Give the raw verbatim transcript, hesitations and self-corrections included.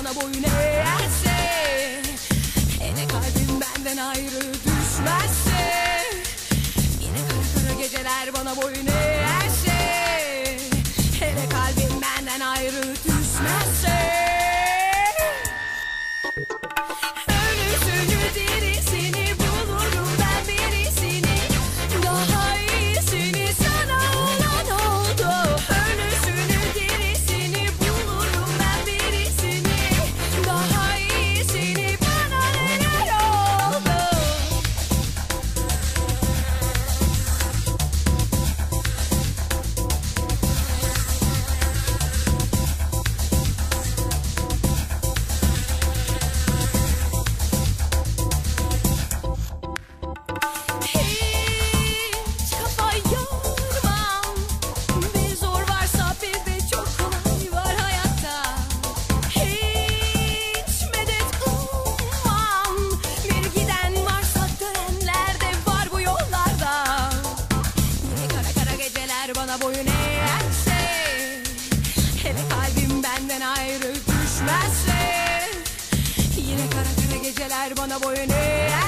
bana boyun eğerse, hele kalbim benden ayrı düşmezse, yine kara kara geceler bana boyun eğerse, hele kalbim benden ayrı düşmezse. Ölüsünü dirisini bulurum ben birisini, daha iyisini sana olan oldu. Ölüsünü dirisini bulurum ben birisini, daha iyisini bana neler oldu. Hiç kafa yormam, bir zor varsa bir de çok kolay var hayatta. Hiç medet ummam, bir giden varsa dönenler de var bu yollarda. Yine kara kara geceler bana boyun eğerse, hele kalbim benden ayrı düşmezse, yine kara kara geceler bana boyun eğerse,